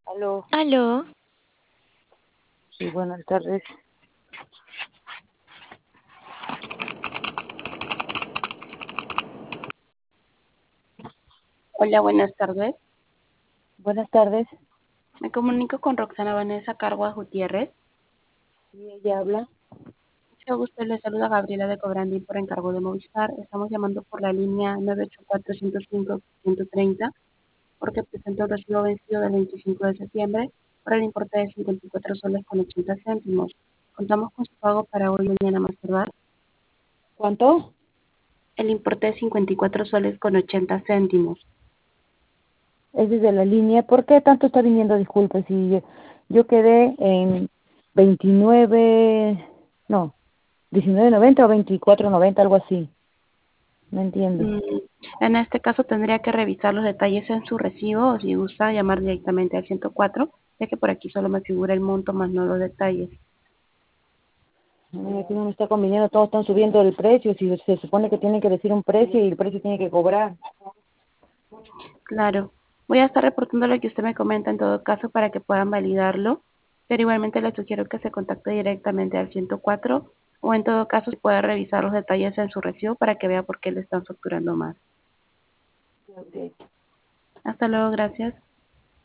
Aló, Aló, sí, buenas tardes. Hola, buenas tardes. Buenas tardes. Me comunico con Roxana Vanessa Carguas Gutiérrez. Sí, ella habla. Mucho gusto, le saluda Gabriela de Cobrandín por encargo de Movistar. Estamos llamando por la línea 984-105-130 porque presenta un recibo vencido del 25 de septiembre por el importe de 54 soles con 80 céntimos. Contamos con su pago para hoy y mañana más tardar. ¿Cuánto? El importe de 54 soles con 80 céntimos. Es desde la línea. ¿Por qué tanto está viniendo? Disculpe, si yo quedé en 29, no, 19.90 o 24.90, algo así. No entiendo. Mm, En este caso tendría que revisar los detalles en su recibo o si gusta llamar directamente al 104, ya que por aquí solo me figura el monto más no los detalles. Aquí no me está conviniendo, todos están subiendo el precio. Si se supone que tienen que decir un precio y el precio tiene que cobrar. Claro, voy a estar reportando lo que usted me comenta en todo caso para que puedan validarlo, pero igualmente le sugiero que se contacte directamente al 104 o en todo caso si puede revisar los detalles en su recibo para que vea por qué le están facturando más. Ok. Hasta luego, gracias.